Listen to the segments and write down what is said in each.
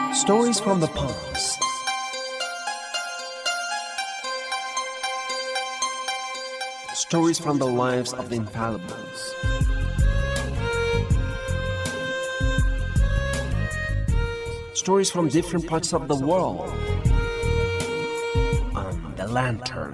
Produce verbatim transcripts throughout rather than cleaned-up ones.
Stories from the past. Stories from the lives of the infallibles. Stories from different parts of the world. On the Lantern.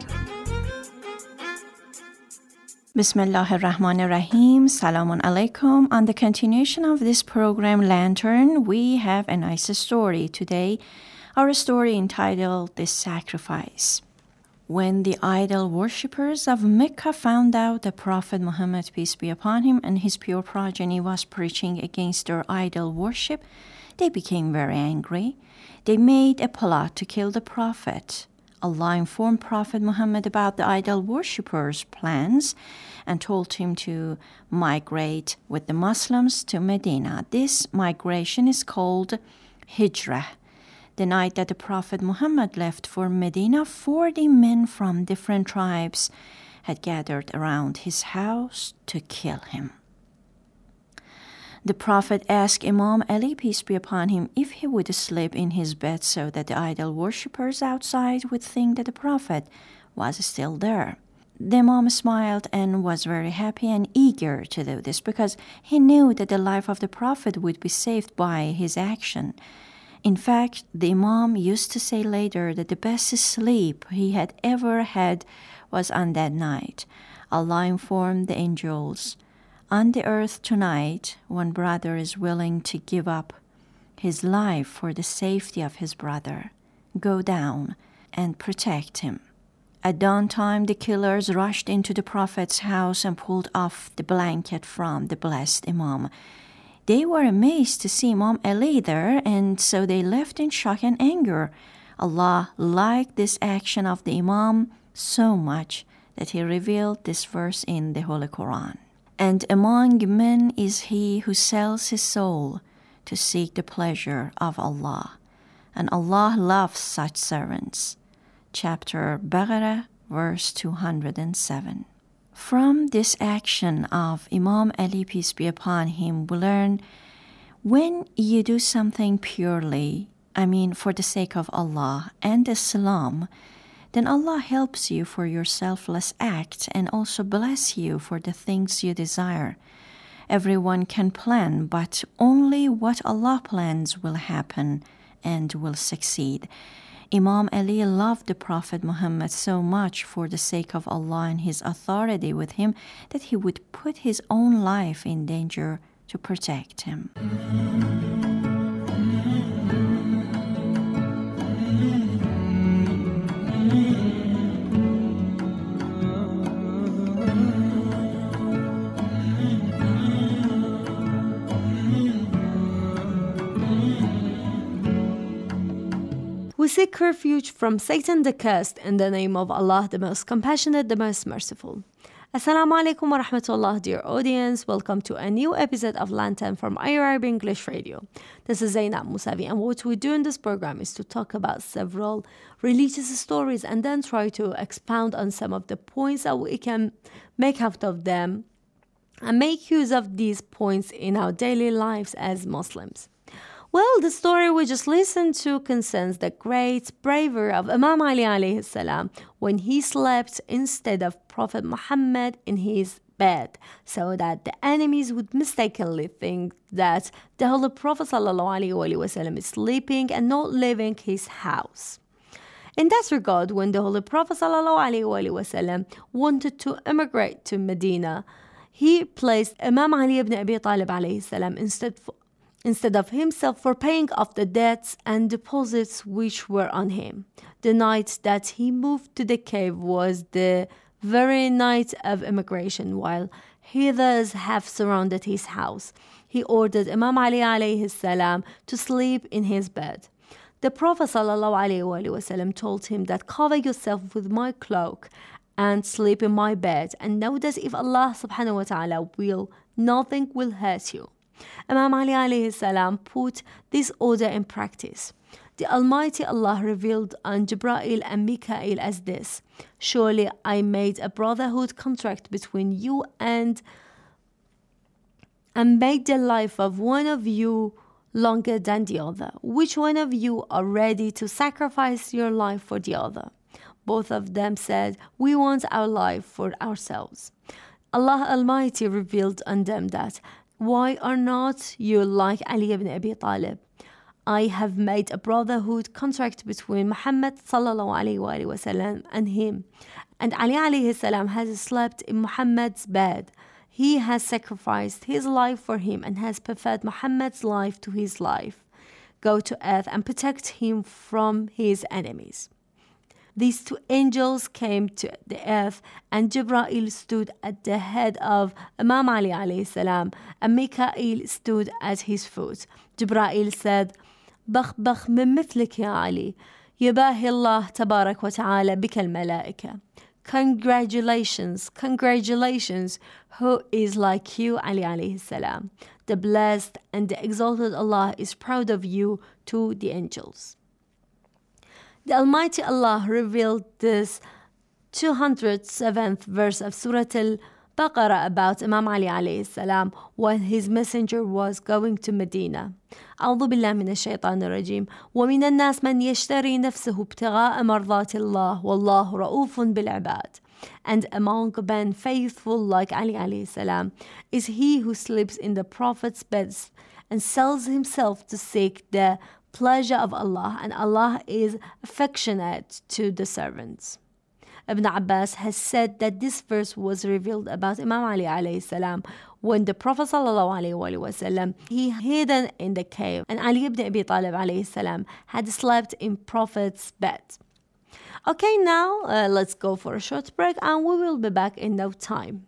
Bismillah ar-Rahman ar-Rahim. Salamun alaikum. On the continuation of this program, Lantern, we have a nice story today. Our story entitled The Sacrifice. When the idol worshippers of Mecca found out that Prophet Muhammad, peace be upon him, and his pure progeny was preaching against their idol worship, they became very angry. They made a plot to kill the Prophet. Allah informed Prophet Muhammad about the idol worshippers' plans and told him to migrate with the Muslims to Medina. This migration is called Hijrah. The night that the Prophet Muhammad left for Medina, forty men from different tribes had gathered around his house to kill him. The Prophet asked Imam Ali, peace be upon him, if he would sleep in his bed so that the idol worshippers outside would think that the Prophet was still there. The Imam smiled and was very happy and eager to do this because he knew that the life of the Prophet would be saved by his action. In fact, the Imam used to say later that the best sleep he had ever had was on that night. Allah informed the angels, on the earth tonight, one brother is willing to give up his life for the safety of his brother. Go down and protect him. At dawn time, the killers rushed into the Prophet's house and pulled off the blanket from the blessed Imam. They were amazed to see Imam Ali there, and so they left in shock and anger. Allah liked this action of the Imam so much that He revealed this verse in the Holy Quran. And among men is he who sells his soul to seek the pleasure of Allah. And Allah loves such servants. Chapter Baqarah, verse two hundred seven. From this action of Imam Ali, peace be upon him, we learn when you do something purely, I mean for the sake of Allah and Islam, then Allah helps you for your selfless act and also bless you for the things you desire. Everyone can plan, but only what Allah plans will happen and will succeed. Imam Ali loved the Prophet Muhammad so much for the sake of Allah and his authority with him that he would put his own life in danger to protect him. We seek refuge from Satan the cursed in the name of Allah, the most compassionate, the most merciful. Assalamu alaikum wa rahmatullah, dear audience. Welcome to a new episode of Lantern from Arab English Radio. This is Zainab Musavi, and what we do in this program is to talk about several religious stories and then try to expound on some of the points that we can make out of them and make use of these points in our daily lives as Muslims. Well, the story we just listened to concerns the great bravery of Imam Ali alayhi salam when he slept instead of Prophet Muhammad in his bed, so that the enemies would mistakenly think that the Holy Prophet sallallahu alaihi wasallam is sleeping and not leaving his house. In that regard, when the Holy Prophet sallallahu alaihi wasallam wanted to immigrate to Medina, he placed Imam Ali ibn Abi Talib alayhi salam instead for instead of himself for paying off the debts and deposits which were on him. The night that he moved to the cave was the very night of immigration, while others have surrounded his house. He ordered Imam Ali alayhi salam to sleep in his bed. The Prophet sallallahu alaihi wasallam told him that cover yourself with my cloak and sleep in my bed, and know that if Allah subhanahu wa ta'ala will, nothing will hurt you. Imam Ali alayhi salam put this order in practice. The Almighty Allah revealed on Jibreel and Mikael as this: surely I made a brotherhood contract between you and and made the life of one of you longer than the other? Which one of you are ready to sacrifice your life for the other? Both of them said, we want our life for ourselves. Allah Almighty revealed on them that, why are not you like Ali ibn Abi Talib? I have made a brotherhood contract between Muhammad sallallahu alayhi wa sallam and him. And Ali alayhi salam has slept in Muhammad's bed. He has sacrificed his life for him and has preferred Muhammad's life to his life. Go to earth and protect him from his enemies. These two angels came to the earth, and Jibreel stood at the head of Imam Ali alayhi salam, and Mikael stood at his foot. Jibreel said, بخ بخ من مثلك يا علي يباهي الله تبارك وتعالى بك الملائكة. Congratulations, congratulations, who is like you, Ali alayhi salam. The blessed and the exalted Allah is proud of you to the angels. The Almighty Allah revealed this two hundred seventh verse of Surah Al-Baqarah about Imam Ali alayhi salam when his messenger was going to Medina. أعوذ بالله من الشيطان الرجيم. ومن الناس من يشتري نفسه ابتغاء مرضات الله والله رؤوف بالعباد. And among men faithful like Ali alayhi salam is he who sleeps in the Prophet's beds and sells himself to seek the pleasure of Allah, and Allah is affectionate to the servants. Ibn Abbas has said that this verse was revealed about Imam Ali alayhi salam when the Prophet sallallahu alayhi wa sallam he hidden in the cave, and Ali ibn Abi Talib alayhi salam had slept in Prophet's bed. Okay, now uh, let's go for a short break, and we will be back in no time.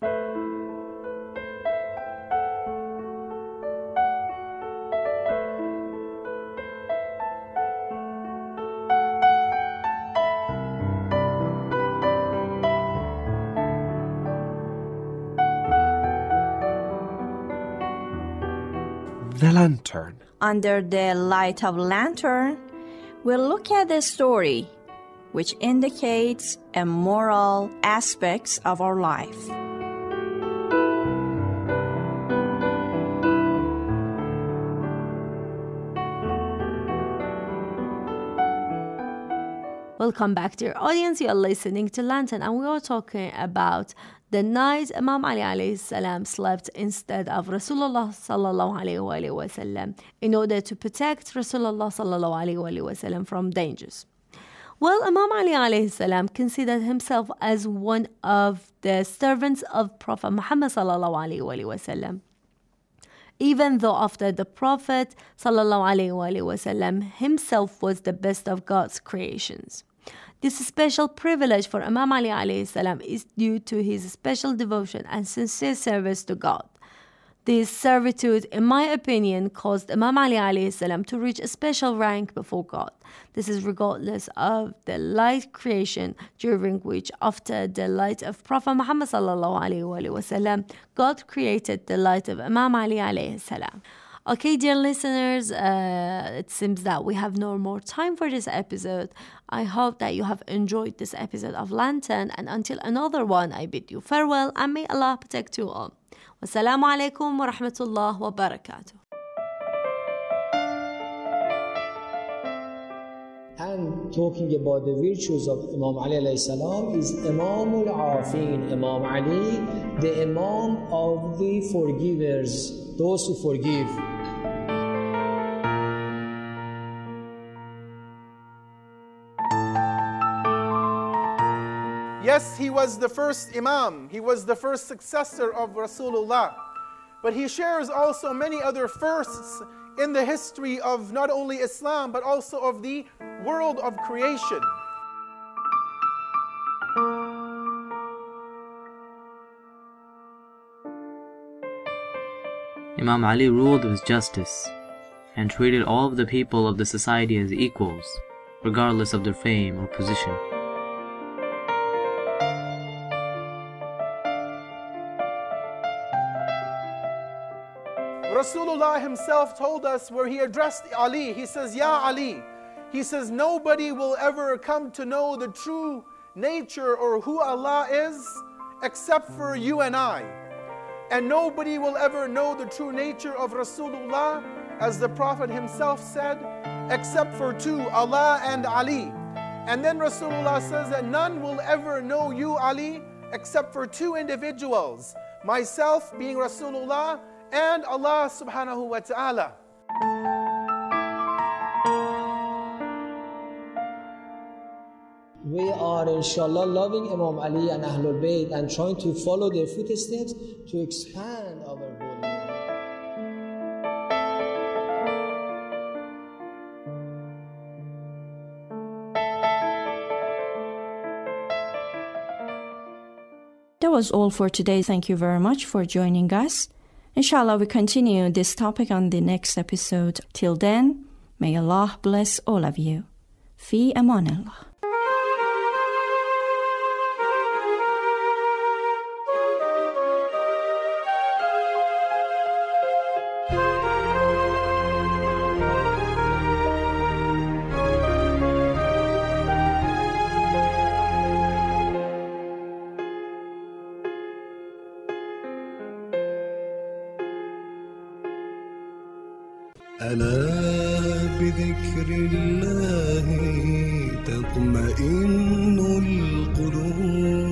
The lantern. Under the light of lantern, we'll look at the story which indicates a moral aspects of our life. Welcome back, dear audience. You are listening to Lantern, and we are talking about the night Imam Ali alayhi salam slept instead of Rasulullah sallallahu alayhi wa sallam in order to protect Rasulullah sallallahu alayhi wa sallam from dangers. Well, Imam Ali alayhi salam considered himself as one of the servants of Prophet Muhammad sallallahu alayhi wa sallam. Even though after the Prophet sallallahu alayhi wa sallam himself was the best of God's creations. This special privilege for Imam Ali alayhi salam is due to his special devotion and sincere service to God. This servitude, in my opinion, caused Imam Ali alayhi salam to reach a special rank before God. This is regardless of the light creation, during which, after the light of Prophet Muhammad sallallahu alayhi wa sallam, God created the light of Imam Ali alayhi salam. Okay, dear listeners, uh, it seems that we have no more time for this episode. I hope that you have enjoyed this episode of Lantern, and until another one, I bid you farewell, and may Allah protect you all. Wassalamu alaikum wa rahmatullah wa barakatuh. And talking about the virtues of Imam Ali alayhi salam is Imam al-Afin, Imam Ali, the Imam of the forgivers, those who forgive. Yes, he was the first Imam, he was the first successor of Rasulullah, but he shares also many other firsts in the history of not only Islam, but also of the world of creation. Imam Ali ruled with justice and treated all of the people of the society as equals, regardless of their fame or position. Rasulullah himself told us, where he addressed Ali, he says, Ya Ali, he says, nobody will ever come to know the true nature or who Allah is except for you and I. And nobody will ever know the true nature of Rasulullah as the Prophet himself said, except for two, Allah and Ali. And then Rasulullah says that none will ever know you, Ali, except for two individuals, myself being Rasulullah and Allah subhanahu wa ta'ala. We are inshallah loving Imam Ali and Ahlul Bayt and trying to follow their footsteps to expand our volume. That was all for today. Thank you very much for joining us. Inshallah, we continue this topic on the next episode. Till then, may Allah bless all of you. Fi amanillah. ألا بذكر الله تطمئن القلوب